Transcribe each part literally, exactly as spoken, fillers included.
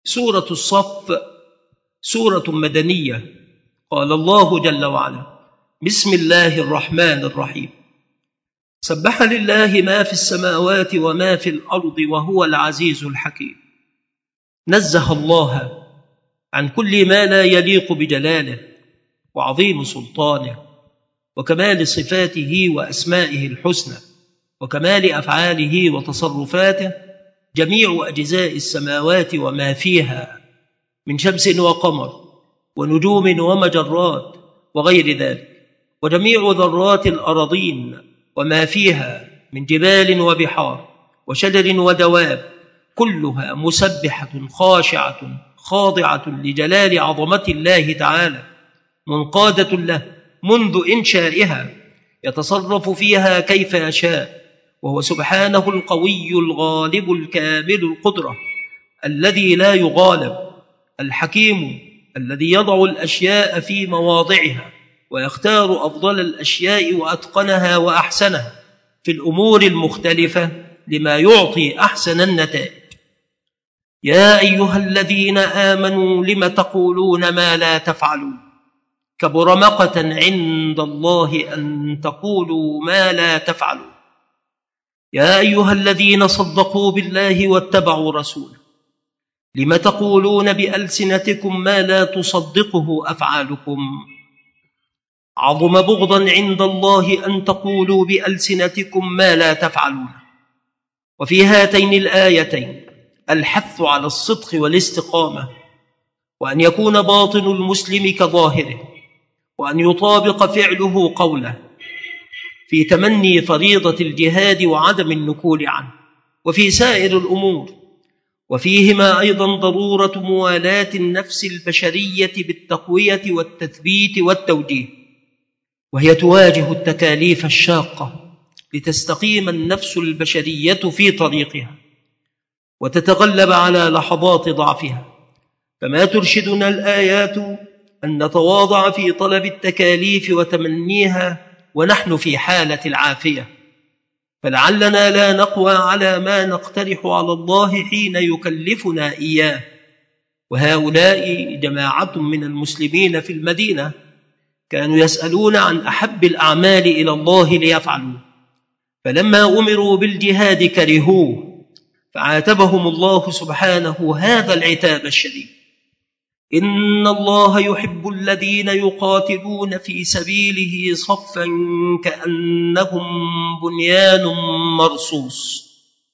سورة الصف سورة مدنية. قال الله جل وعلا: بسم الله الرحمن الرحيم. سبح لله ما في السماوات وما في الأرض وهو العزيز الحكيم. نزه الله عن كل ما لا يليق بجلاله وعظيم سلطانه وكمال صفاته وأسمائه الحسنى وكمال أفعاله وتصرفاته جميع أجزاء السماوات وما فيها من شمس وقمر ونجوم ومجرات وغير ذلك، وجميع ذرات الأراضين وما فيها من جبال وبحار وشجر ودواب، كلها مسبحة خاشعة خاضعة لجلال عظمة الله تعالى، منقادة له منذ إنشائها، يتصرف فيها كيف يشاء، وهو سبحانه القوي الغالب الكامل القدرة الذي لا يغالب، الحكيم الذي يضع الأشياء في مواضعها ويختار أفضل الأشياء وأتقنها وأحسنها في الأمور المختلفة لما يعطي أحسن النتائج. يا أيها الذين آمنوا لم تقولون ما لا تفعلون، كبر مقتا عند الله أن تقولوا ما لا تفعلون. يا أيها الذين صدقوا بالله واتبعوا رسوله، لم تقولون بألسنتكم ما لا تصدقه أفعالكم. عظم بغضا عند الله أن تقولوا بألسنتكم ما لا تفعلون. وفي هاتين الآيتين الحث على الصدق والاستقامة، وأن يكون باطن المسلم كظاهره، وأن يطابق فعله قوله في تمني فريضة الجهاد وعدم النكول عنه، وفي سائر الأمور. وفيهما أيضا ضرورة موالاة النفس البشرية بالتقوية والتثبيت والتوجيه، وهي تواجه التكاليف الشاقة لتستقيم النفس البشرية في طريقها وتتغلب على لحظات ضعفها. كما ترشدنا الآيات أن نتواضع في طلب التكاليف وتمنيها ونحن في حالة العافية، فلعلنا لا نقوى على ما نقترح على الله حين يكلفنا إياه. وهؤلاء جماعة من المسلمين في المدينة كانوا يسألون عن أحب الأعمال إلى الله ليفعلوا، فلما أمروا بالجهاد كرهوه، فعاتبهم الله سبحانه هذا العتاب الشديد: إن الله يحب الذين يقاتلون في سبيله صفا كأنهم بنيان مرصوص.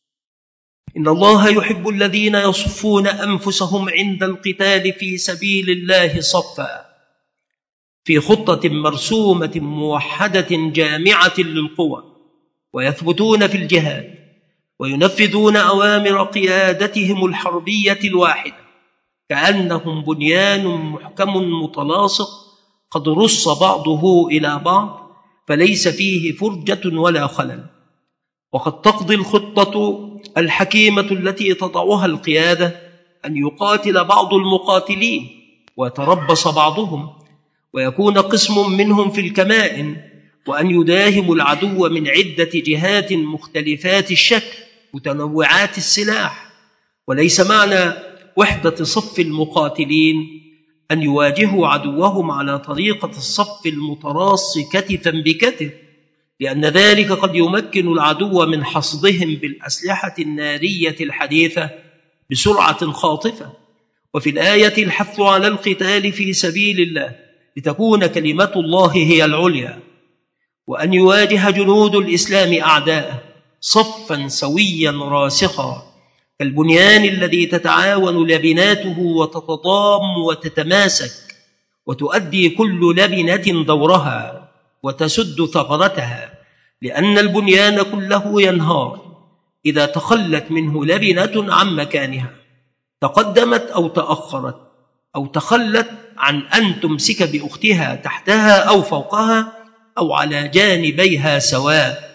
إن الله يحب الذين يصفون أنفسهم عند القتال في سبيل الله صفا، في خطة مرسومة موحدة جامعة للقوى، ويثبتون في الجهاد وينفذون أوامر قيادتهم الحربية الواحدة كأنهم بنيان محكم متلاصق قد رص بعضه إلى بعض فليس فيه فرجة ولا خلل. وقد تقضي الخطة الحكيمة التي تضعها القيادة أن يقاتل بعض المقاتلين ويتربص بعضهم ويكون قسم منهم في الكمائن، وأن يداهموا العدو من عدة جهات مختلفات الشكل متنوعات السلاح. وليس معنى وحدة صف المقاتلين أن يواجهوا عدوهم على طريقة الصف المتراص كتفا بكتف، لأن ذلك قد يمكن العدو من حصدهم بالأسلحة النارية الحديثة بسرعة خاطفة. وفي الآية الحث على القتال في سبيل الله لتكون كلمة الله هي العليا، وأن يواجه جنود الإسلام أعداءه صفا سويا راسخا كالبنيان الذي تتعاون لبناته وتتضام وتتماسك، وتؤدي كل لبنة دورها وتسد ثغرتها، لأن البنيان كله ينهار إذا تخلت منه لبنة عن مكانها، تقدمت أو تأخرت أو تخلت عن أن تمسك بأختها تحتها أو فوقها أو على جانبيها سواء.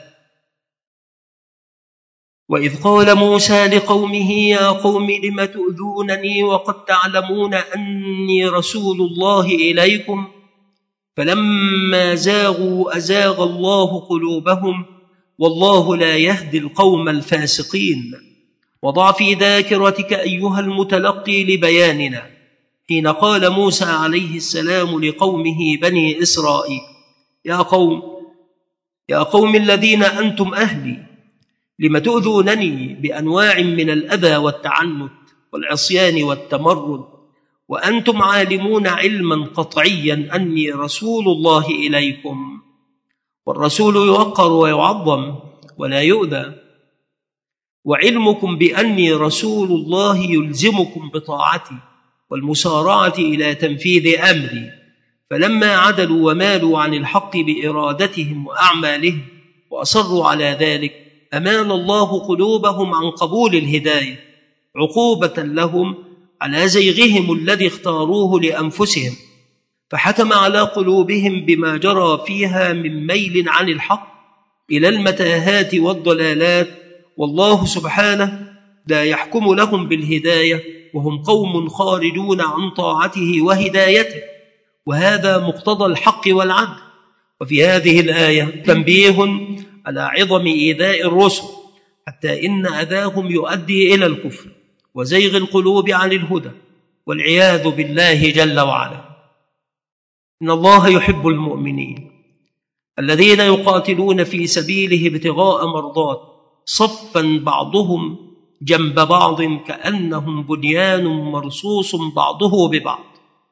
وإذ قال موسى لقومه يا قوم لم تؤذونني وقد تعلمون أني رسول الله إليكم، فلما زاغوا أزاغ الله قلوبهم والله لا يهدي القوم الفاسقين. وضع في ذاكرتك أيها المتلقي لبياننا حين قال موسى عليه السلام لقومه بني إسرائيل: يا قوم يا قوم الذين أنتم أهلي، لم تؤذونني بأنواع من الأذى والتعنت والعصيان والتمرد، وأنتم عالمون علما قطعيا أني رسول الله إليكم. والرسول يوقر ويعظم ولا يؤذى، وعلمكم بأني رسول الله يلزمكم بطاعتي والمسارعة إلى تنفيذ أمري. فلما عدلوا ومالوا عن الحق بإرادتهم وأعمالهم وأصروا على ذلك، أمان الله قلوبهم عن قبول الهداية عقوبة لهم على زيغهم الذي اختاروه لأنفسهم، فحكم على قلوبهم بما جرى فيها من ميل عن الحق إلى المتاهات والضلالات. والله سبحانه لا يحكم لهم بالهداية وهم قوم خارجون عن طاعته وهدايته، وهذا مقتضى الحق والعدل. وفي هذه الآية تنبيه على عظم إيذاء الرسل، حتى إن أذاهم يؤدي إلى الكفر وزيغ القلوب عن الهدى والعياذ بالله جل وعلا. إن الله يحب المؤمنين الذين يقاتلون في سبيله ابتغاء مرضات صفا بعضهم جنب بعض كأنهم بنيان مرصوص بعضه ببعض.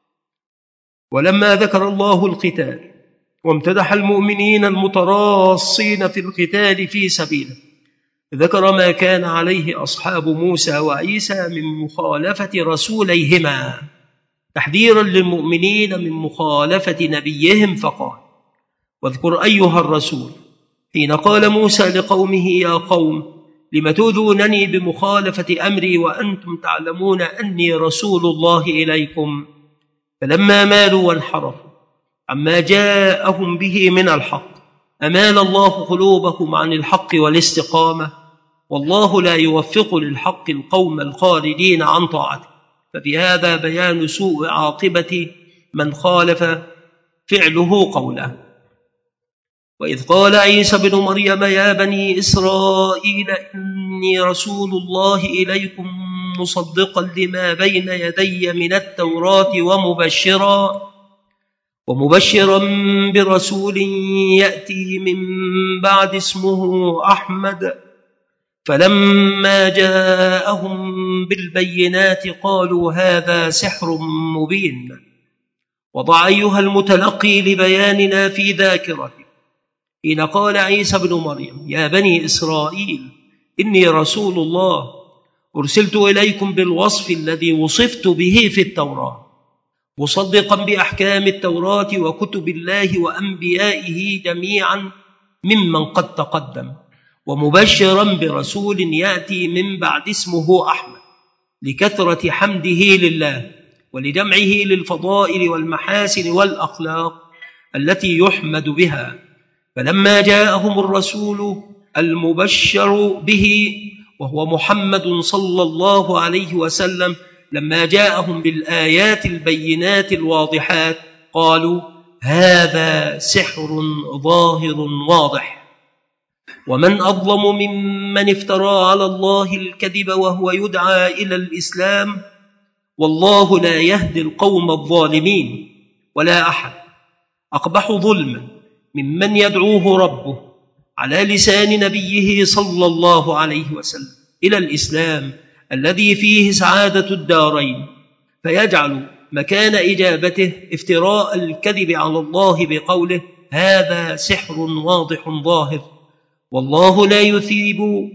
ولما ذكر الله القتال وامتدح المؤمنين المتراصين في القتال في سبيله، ذكر ما كان عليه أصحاب موسى وعيسى من مخالفة رسوليهما تحذيرا للمؤمنين من مخالفة نبيهم، فقال: واذكر أيها الرسول حين قال موسى لقومه: يا قوم لم تؤذونني بمخالفة أمري وأنتم تعلمون أني رسول الله إليكم. فلما مالوا وانحرفوا عما جاءهم به من الحق، أمان الله قلوبهم عن الحق والاستقامة، والله لا يوفق للحق القوم الخارجين عن طاعته. ففي هذا بيان سوء عاقبة من خالف فعله قوله. وإذ قال عيسى بن مريم: يا بني إسرائيل إني رسول الله إليكم مصدقا لما بين يدي من التوراة ومبشرا ومبشرا برسول يأتي من بعد اسمه أحمد. فلما جاءهم بالبينات قالوا هذا سحر مبين. وضع أيها المتلقي لبياننا في ذاكرتك حين قال عيسى بن مريم: يا بني إسرائيل إني رسول الله أرسلت إليكم بالوصف الذي وصفت به في التوراة، مصدقا بأحكام التوراة وكتب الله وأنبيائه جميعا ممن قد تقدم، ومبشرا برسول يأتي من بعد اسمه أحمد، لكثرة حمده لله ولجمعه للفضائل والمحاسن والأخلاق التي يحمد بها. فلما جاءهم الرسول المبشر به وهو محمد صلى الله عليه وسلم، لما جاءهم بالآيات البينات الواضحات قالوا هذا سحر ظاهر واضح. ومن أظلم ممن افترى على الله الكذب وهو يدعى إلى الإسلام، والله لا يهدي القوم الظالمين. ولا أحد أقبح ظلما ممن يدعوه ربه على لسان نبيه صلى الله عليه وسلم إلى الإسلام الذي فيه سعادة الدارين، فيجعل مكان إجابته افتراء الكذب على الله بقوله هذا سحر واضح ظاهر. والله لا يثيب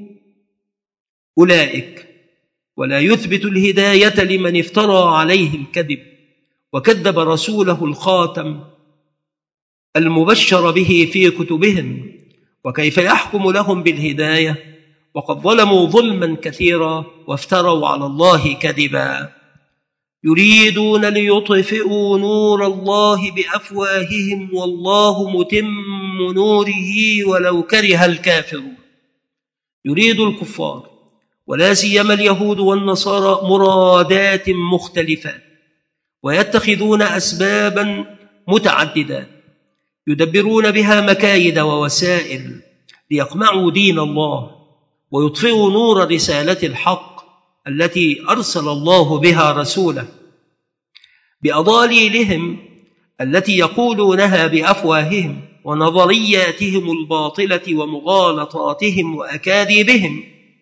أولئك ولا يثبت الهداية لمن افترى عليه الكذب وكذب رسوله الخاتم المبشر به في كتبهم. وكيف يحكم لهم بالهداية وقد ظلموا ظلما كثيرا وافتروا على الله كذبا؟ يريدون ليطفئوا نور الله بأفواههم والله متم نوره ولو كره الكافرون. يريد الكفار ولا سيما اليهود والنصارى مرادات مختلفات، ويتخذون أسبابا متعددات يدبرون بها مكايد ووسائل ليقمعوا دين الله ويطفئوا نور رسالة الحق التي أرسل الله بها رسوله، بأضاليلهم التي يقولونها بأفواههم، ونظرياتهم الباطلة ومغالطاتهم وأكاذيبهم،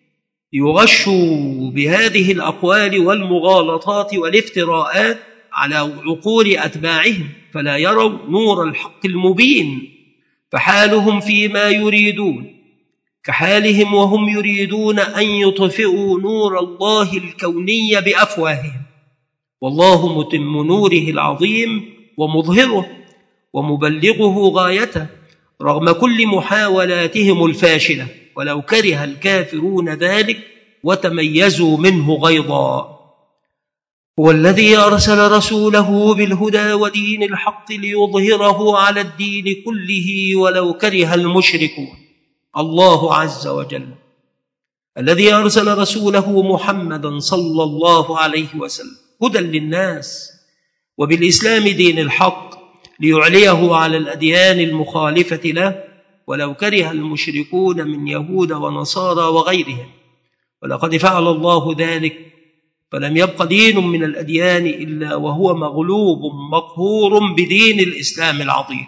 يغشوا بهذه الأقوال والمغالطات والافتراءات على عقول أتباعهم، فلا يروا نور الحق المبين، فحالهم فيما يريدون كحالهم وهم يريدون أن يطفئوا نور الله الكوني بأفواههم، والله متم نوره العظيم ومظهره ومبلغه غايته رغم كل محاولاتهم الفاشلة، ولو كره الكافرون ذلك وتميزوا منه غيظا. هو الذي أرسل رسوله بالهدى ودين الحق ليظهره على الدين كله ولو كره المشركون. الله عز وجل الذي أرسل رسوله محمدا صلى الله عليه وسلم هدى للناس وبالإسلام دين الحق ليعليه على الأديان المخالفة له ولو كره المشركون من يهود ونصارى وغيرهم، ولقد فعل الله ذلك، فلم يبق دين من الأديان إلا وهو مغلوب مقهور بدين الإسلام العظيم.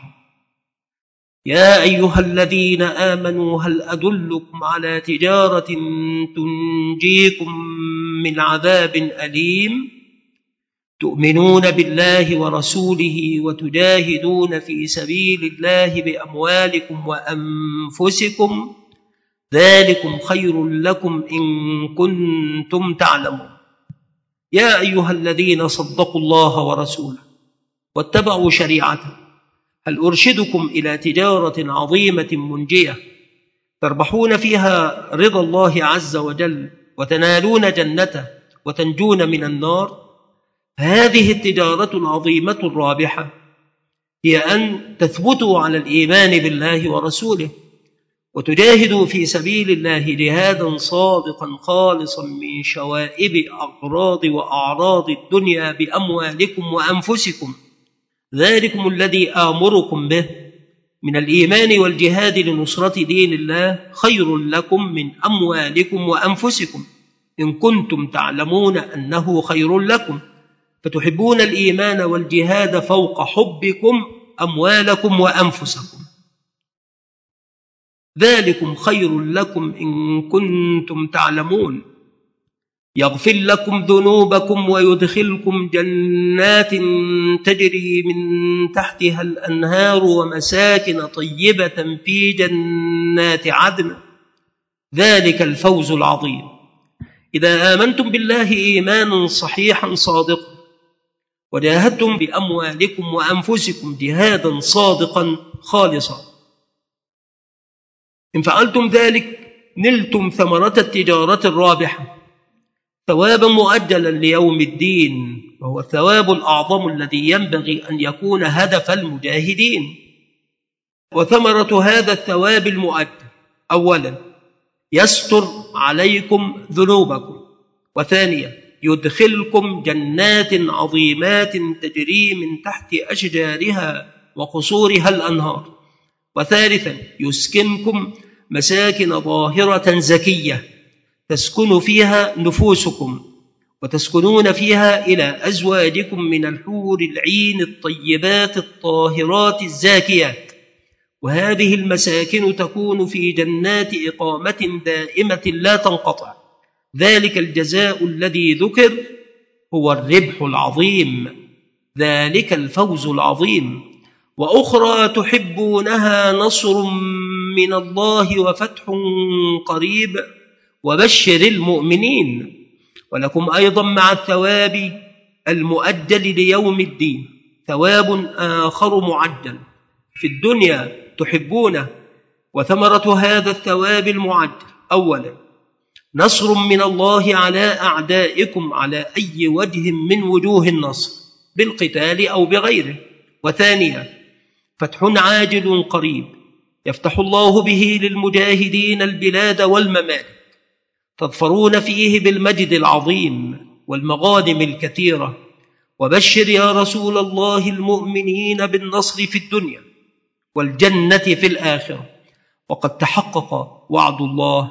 يا أيها الذين آمنوا هل أدلكم على تجارة تنجيكم من عذاب أليم تؤمنون بالله ورسوله وتجاهدون في سبيل الله بأموالكم وأنفسكم ذلكم خير لكم إن كنتم تعلمون. يا أيها الذين صدقوا الله ورسوله واتبعوا شريعته هل أرشدكم إلى تجارة عظيمة منجية تربحون فيها رضا الله عز وجل وتنالون جنته وتنجون من النار؟ هذه التجارة العظيمة الرابحة هي أن تثبتوا على الإيمان بالله ورسوله وتجاهدوا في سبيل الله جهادا صادقا خالصا من شوائب أغراض وأعراض الدنيا بأموالكم وأنفسكم، ذلكم الذي آمركم به من الإيمان والجهاد لنصرة دين الله خير لكم من أموالكم وأنفسكم إن كنتم تعلمون أنه خير لكم، فتحبون الإيمان والجهاد فوق حبكم أموالكم وأنفسكم، ذلكم خير لكم إن كنتم تعلمون. يغفر لكم ذنوبكم ويدخلكم جنات تجري من تحتها الأنهار ومساكن طيبة في جنات عدن، ذلك الفوز العظيم. إذا آمنتم بالله إيمانا صحيحا صادقا وجاهدتم بأموالكم وأنفسكم جهادا صادقا خالصا، إن فعلتم ذلك نلتم ثمرة التجارة الرابحة ثوابا مؤجلا ليوم الدين، وهو الثواب الأعظم الذي ينبغي أن يكون هدف المجاهدين. وثمرة هذا الثواب المؤجل: أولا يستر عليكم ذنوبكم، وثانيا يدخلكم جنات عظيمات تجري من تحت أشجارها وقصورها الأنهار، وثالثا يسكنكم مساكن ظاهرة زكية تسكن فيها نفوسكم وتسكنون فيها إلى أزواجكم من الحور العين الطيبات الطاهرات الزاكيات، وهذه المساكن تكون في جنات إقامة دائمة لا تنقطع، ذلك الجزاء الذي ذكر هو الربح العظيم، ذلك الفوز العظيم. وأخرى تحبونها نصر من الله وفتح قريب وبشر المؤمنين. ولكم أيضا مع الثواب المؤجل ليوم الدين ثواب آخر معجل في الدنيا تحبونه، وثمرة هذا الثواب المعجل: أولا نصر من الله على أعدائكم على أي وجه من وجوه النصر بالقتال أو بغيره، وثانيا فتح عاجل قريب يفتح الله به للمجاهدين البلاد والممالك، تظفرون فيه بالمجد العظيم والمغانم الكثيرة. وبشر يا رسول الله المؤمنين بالنصر في الدنيا والجنة في الآخرة، وقد تحقق وعد الله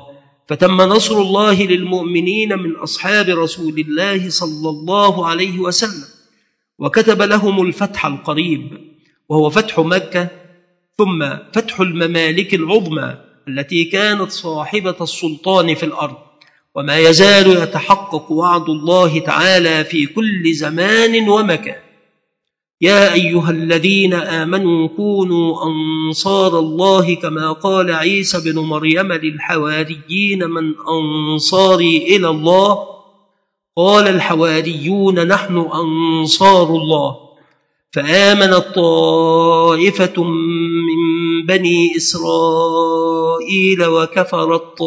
فتم نصر الله للمؤمنين من أصحاب رسول الله صلى الله عليه وسلم، وكتب لهم الفتح القريب وهو فتح مكة، ثم فتح الممالك العظمى التي كانت صاحبة السلطان في الأرض. وما يزال يتحقق وعد الله تعالى في كل زمان ومكان. يا أيها الذين آمنوا كونوا أنصار الله كما قال عيسى بن مريم للحواريين من أنصاري إلى الله؟ قال الحواريون نحن أنصار الله. فآمنت طائفة من بني إسرائيل وكفرت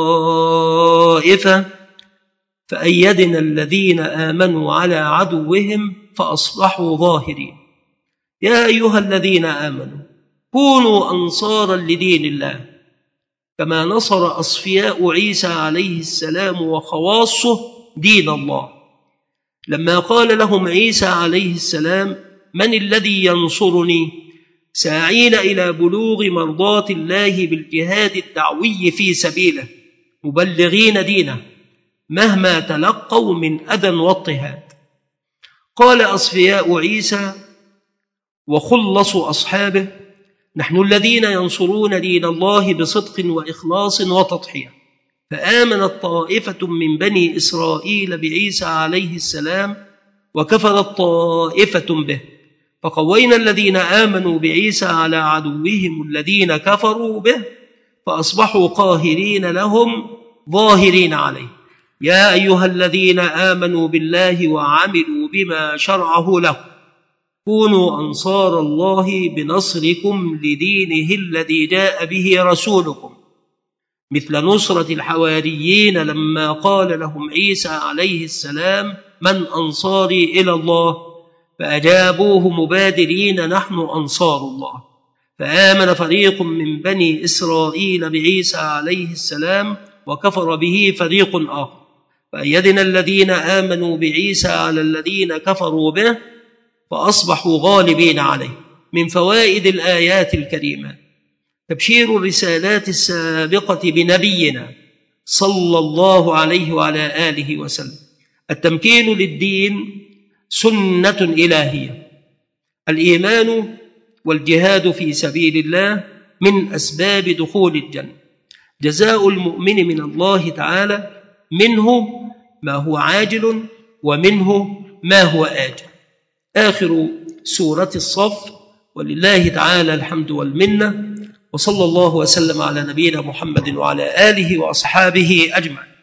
طائفة فأيدنا الذين آمنوا على عدوهم فأصبحوا ظاهرين. يا أيها الذين آمنوا كونوا أنصارا لدين الله كما نصر أصفياء عيسى عليه السلام وخواصه دين الله، لما قال لهم عيسى عليه السلام من الذي ينصرني؟ ساعين إلى بلوغ مرضاة الله بالجهاد الدعوي في سبيله، مبلغين دينه مهما تلقوا من أذى واضطهاد. قال أصفياء عيسى وخلصوا أصحابه نحن الذين ينصرون دين الله بصدق وإخلاص وتضحية. فآمنت طائفة من بني إسرائيل بعيسى عليه السلام وكفرت طائفة به، فقوينا الذين آمنوا بعيسى على عدوهم الذين كفروا به فأصبحوا قاهرين لهم ظاهرين عليه. يا أيها الذين آمنوا بالله وعملوا بما شرعه له كونوا أنصار الله بنصركم لدينه الذي جاء به رسولكم، مثل نصرة الحواريين لما قال لهم عيسى عليه السلام من أنصاري إلى الله؟ فأجابوه مبادرين نحن أنصار الله. فآمن فريق من بني إسرائيل بعيسى عليه السلام وكفر به فريق آخر، فأيدنا الذين آمنوا بعيسى على الذين كفروا به فأصبحوا غالبين عليه. من فوائد الآيات الكريمة تبشير الرسالات السابقة بنبينا صلى الله عليه وعلى آله وسلم. التمكين للدين سنة إلهية. الإيمان والجهاد في سبيل الله من أسباب دخول الجنة. جزاء المؤمن من الله تعالى منه ما هو عاجل ومنه ما هو آجل. آخر سورة الصف، ولله تعالى الحمد والمنة، وصلى الله وسلم على نبينا محمد وعلى آله وأصحابه أجمعين.